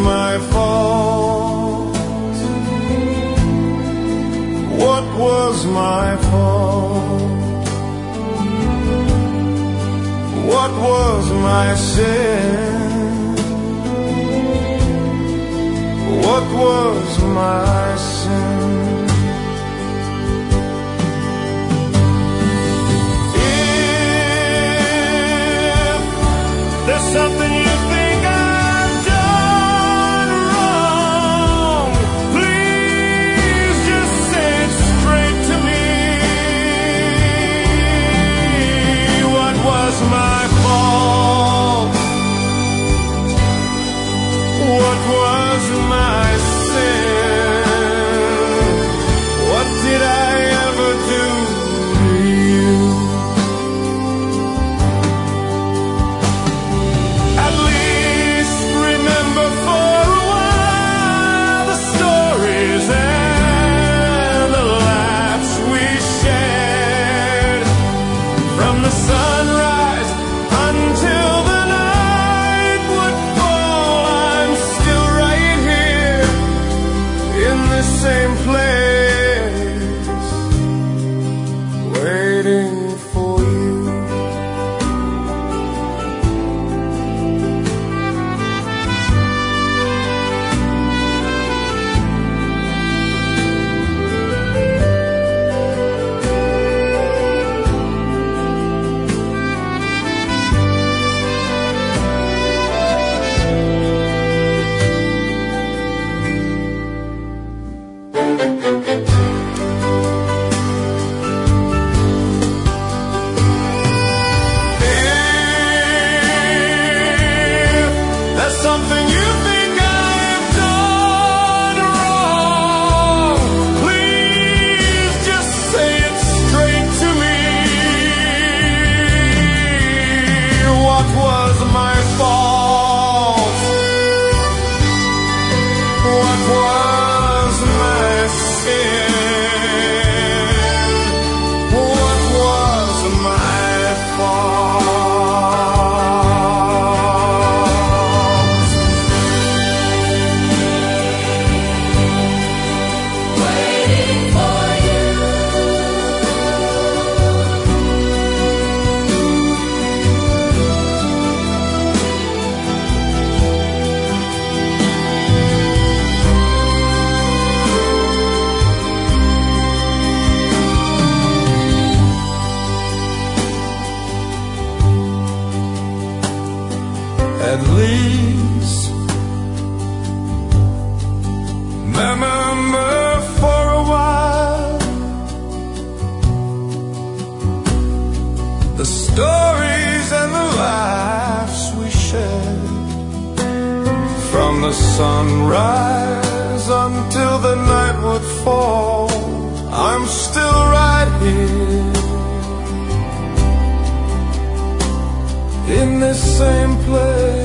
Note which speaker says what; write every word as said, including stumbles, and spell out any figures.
Speaker 1: my fault? What was my fault? What was my sin? What was my sin? If there's something you think I've done wrong, please just say it straight to me. What was my fault? What was my sin? What did I ever do to you? At least remember for a while the stories and the laughs we shared. From the sunrise until the night would fall, I'm still right here in this same place, waiting for you. If there's something you think I've done wrong, please just say it straight to me. What was my fault? What was my sin? What was my fault?
Speaker 2: Waiting for you.
Speaker 1: At least remember for a while the stories and the laughs we shared. From the sunrise until the night would fall, I'm still right here in this same place.